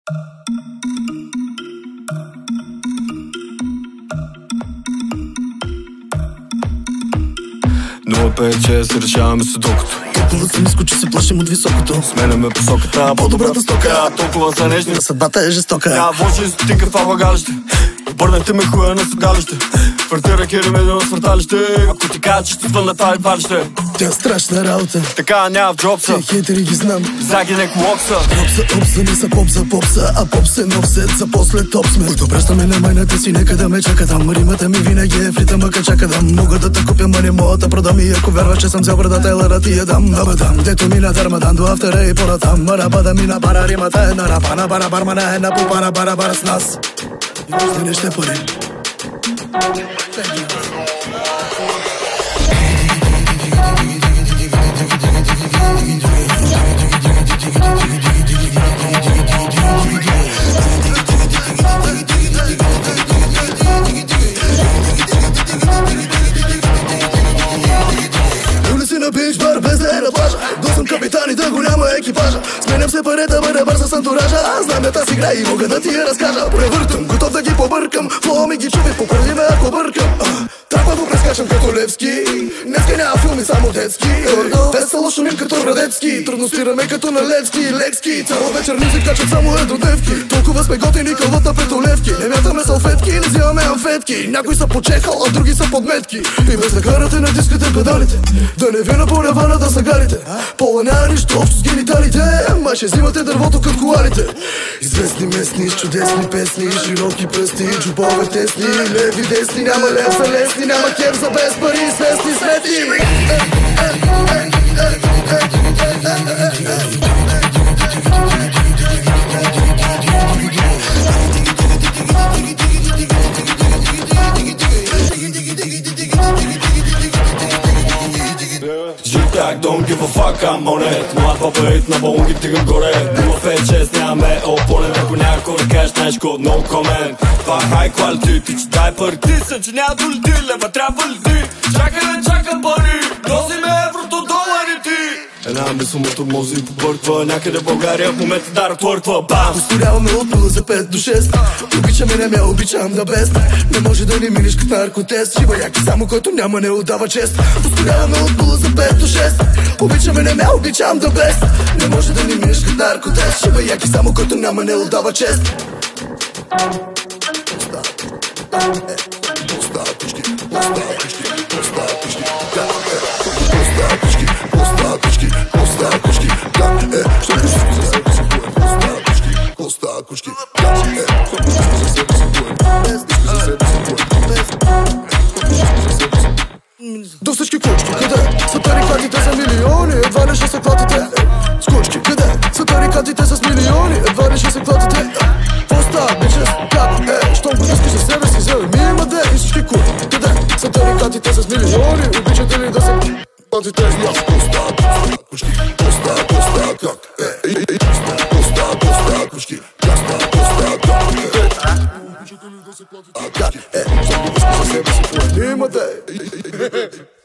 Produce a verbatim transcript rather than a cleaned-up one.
нула пет шест решаваме судокото. Толкова съм ниско, че се плашим от високото. Сменяме посоката, по-добрата стока. толкова за нежни. Съдбата е жестока. Няма вложи стотинка в това багажите. Обърнете ме хуя на седалище. Квартира Керемедо на свърталище. Ако ти кажа, че ще звънна това едвалище. Тя е страшна работа. Така няма в джобса. Те хейтери ги знам. Заги неко локса. Попса, опса, не са поп за попса, а поп се нов сет за после топ сме. Който пращаме на майната си, нека да ме чака там. Римата ми винаги е в ритъма качака дам. Мога да те купя, ма не мога да продам. И ако вярваш, че съм взел брадата, елара ти я дам. Аба дам, дето мина дармадан до автора и понатам. Мараба да мина бара, римата е на рапа. На бара бармана е на попара, бара бара с нас. И виждане ще пари. На бич бар без да е на плажа. До съм капитан и да го няма екипажа. Сменям се парета, бъде бърза с антуража. Аз знам да тази игра и мога да ти я разкажа. Превъртам, готов да ги побъркам. Флоу ми ги чуви, поправи ме ако бъркам. Трапа го прескачам като Левски. Днеска няма филми, само детски. Весело шумим като Радецки. Трудно спираме като на Левски. Лекски, цяла вечер ни се качат само еднодневки. Толкова сме готини, кълват на петолевки. Не мятаме салфетки, не взимаме амфетки. Някои са почехал, а други са подметки. И без да карате натискате педалите. Да не ви напорявана да съгарите. Пола няма нищо общо с гениталите. Ма ще взимате дървото като коларите. Известни местни, с чудесни песни. Широки пръсти, джубове тесни. Леви, десни, няма лев за лесни. Няма кеф за без пари, свестни сметни. Житак, don't give a fuck, I'm on it. Млад папарит на балон ги тигам горе. нула пет шест нямаме опонент. Ако някой да кажеш нещо, no comment. Това е high quality, ти че дай пари. Ти са, че няма долети, лева трябва ли ти? Чакай да чакам пари, носи ме еврото, доларите. Една мисъл му тормози и побърква. Някъде в България в момента дара твърква. Бам! Ускоряваме от нула за пет до шест. Обичаме не ме, обичам да без. Не може да ни минеш като наркотест. Шива яки само който няма не отдава чест. Ускоряваме от нула за пет до шест. Обичаме не ме, обичам да без. Не може да ни минеш като наркотест. Шива яки само който няма не отдава чест. До всички кучки, къде са тарикатите за милиони? Едва ли ще се клатите. Скучки, къде са тарикатите с милиони? Едва ли ще се клатите. Поста, бичес, как е? Щом го искаш за себе си, вземи ми има де. И всички кучки, къде са тарикатите с милиони? Обичате ли да се клатите? Поста, кучки, поста, поста, как е? Поста, поста, кучки, поста, поста, как е? А как е? Щом го искаш за себе си, вземи има де.